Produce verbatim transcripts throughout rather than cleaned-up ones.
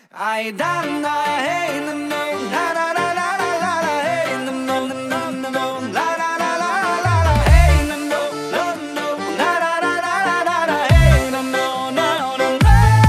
Айдана, эй, ну, ну, ла ла ла ла ла ла, эй, ну, ну, ну, ну, ну, ла ла ла ла ла ла, эй, ну, ну, ну, ну, ла ла ла ла ла ла, эй, ну, ну, ну, ну,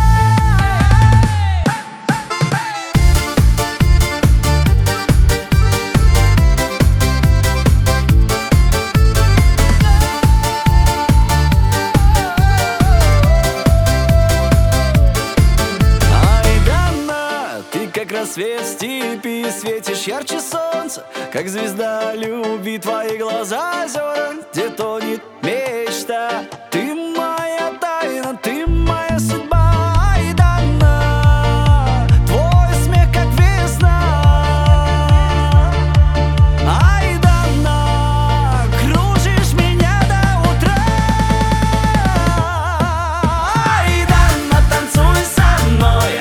как рассвет в степи, светишь ярче солнца, как звезда любви, твои глаза озера, где тонет мечта. Ты моя тайна, ты моя судьба, Айдана. Твой смех, как весна, Айдана. Кружишь меня до утра, Айдана, танцуй со мной.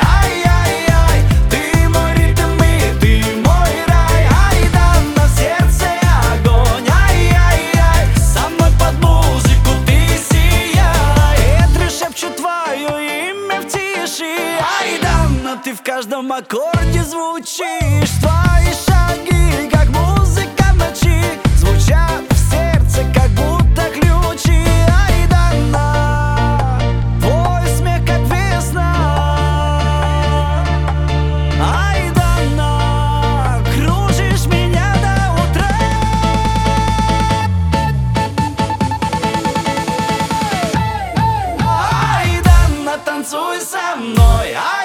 Ты в каждом аккорде звучишь, твои шаги, как музыка в ночи, звучат в сердце, как будто ключи. Айдана, твой смех, как весна, Айдана, кружишь меня до утра. Айдана, танцуй со мной.